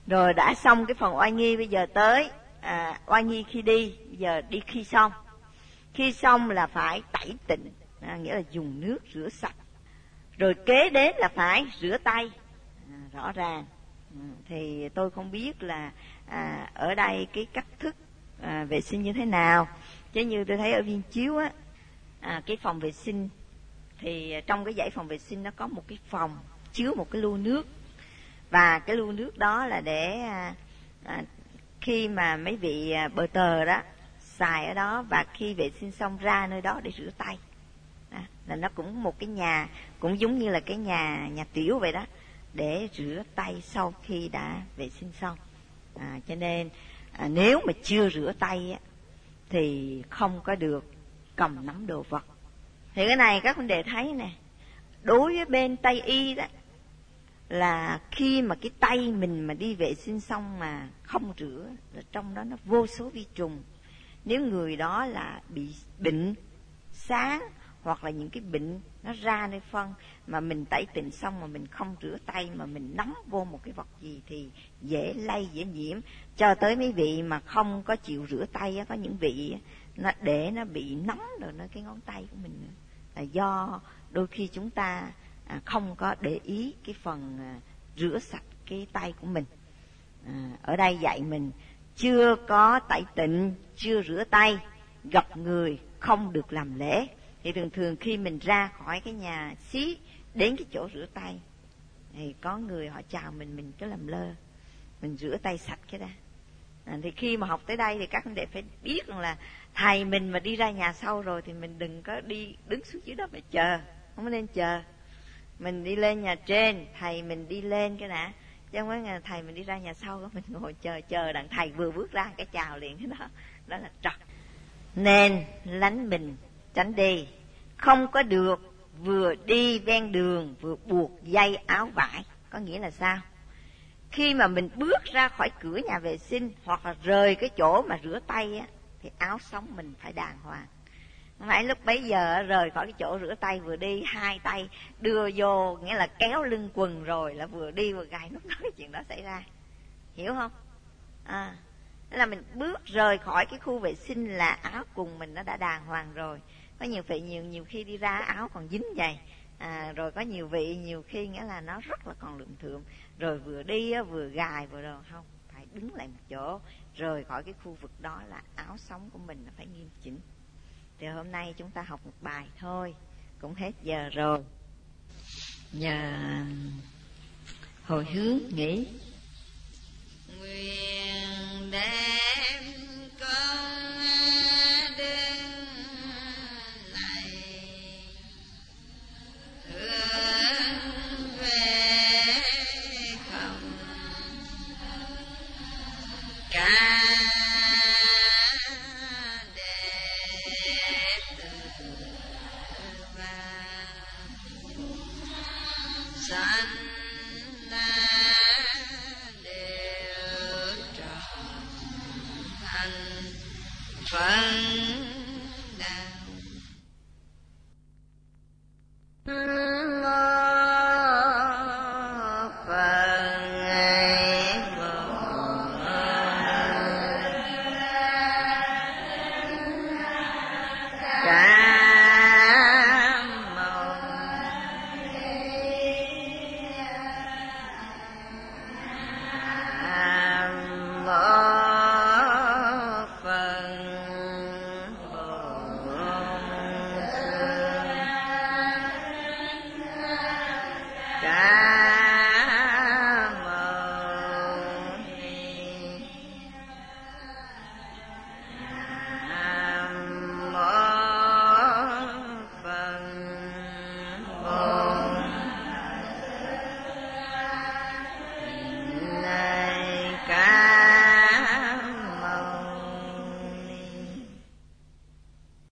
Rồi đã xong cái phần oai nghi, bây giờ tới oai nghi khi đi. Bây giờ đi khi xong. Khi xong là phải tẩy tịnh, nghĩa là dùng nước rửa sạch. Rồi kế đến là phải rửa tay, rõ ràng. Thì tôi không biết là ở đây cái cách thức vệ sinh như thế nào. Chứ như tôi thấy ở Viên Chiếu á, cái phòng vệ sinh thì trong cái dãy phòng vệ sinh nó có một cái phòng chứa một cái lu nước. Và cái lu nước đó là để khi mà mấy vị bờ tờ đó xài ở đó, và khi vệ sinh xong ra nơi đó để rửa tay. Là nó cũng một cái nhà, cũng giống như là cái nhà tiểu vậy đó, để rửa tay sau khi đã vệ sinh xong. Cho nên nếu mà chưa rửa tay á, thì không có được cầm nắm đồ vật. Thì cái này các huynh đệ thấy nè, đối với bên Tây Y đó, là khi mà cái tay mình mà đi vệ sinh xong mà không rửa, là trong đó nó vô số vi trùng. Nếu người đó là bị bệnh sáng, hoặc là những cái bệnh nó ra nơi phân, mà mình tẩy tịnh xong mà mình không rửa tay, mà mình nắm vô một cái vật gì thì dễ lây, dễ nhiễm. Cho tới mấy vị mà không có chịu rửa tay á, có những vị nó để nó bị nóng rồi nơi cái ngón tay của mình nữa. Là do đôi khi chúng ta không có để ý cái phần rửa sạch cái tay của mình. Ở đây dạy mình chưa có tẩy tịnh, chưa rửa tay, gặp người không được làm lễ. Thì thường thường khi mình ra khỏi cái nhà xí đến cái chỗ rửa tay, thì có người họ chào mình cứ làm lơ, mình rửa tay sạch cái đã. Thì khi mà học tới đây thì các anh đệ phải biết rằng là thầy mình mà đi ra nhà sau rồi thì mình đừng có đi đứng xuống dưới đó mà chờ, không có nên chờ. Mình đi lên nhà trên, thầy mình đi lên cái đã, chứ không phải thầy mình đi ra nhà sau đó mình ngồi chờ đặng thầy vừa bước ra cái chào liền cái đó. Đó là trật. Nên lánh mình tránh đi, không có được vừa đi ven đường vừa buộc dây áo vải. Có nghĩa là sao? Khi mà mình bước ra khỏi cửa nhà vệ sinh hoặc là rời cái chỗ mà rửa tay á, thì áo sống mình phải đàng hoàng. Không phải lúc bấy giờ rời khỏi cái chỗ rửa tay vừa đi hai tay đưa vô, nghĩa là kéo lưng quần rồi là vừa đi vừa gài, lúc đó cái chuyện đó xảy ra. Hiểu không? Tức là mình bước rời khỏi cái khu vệ sinh là áo quần mình nó đã đàng hoàng rồi. Có nhiều vị nhiều khi đi ra áo còn dính vậy. Rồi có nhiều vị nhiều khi nghĩa là nó rất là còn lượm thượm, rồi vừa đi vừa gài vừa đồ, không, phải đứng lại một chỗ, rời khỏi cái khu vực đó là áo sống của mình nó phải nghiêm chỉnh. Thì hôm nay chúng ta học một bài thôi, cũng hết giờ rồi. Nhờ hồi hướng nghĩ nguyện đem con đứng này hướng về không cả đệ tử và sanh đều trọn thành phần cả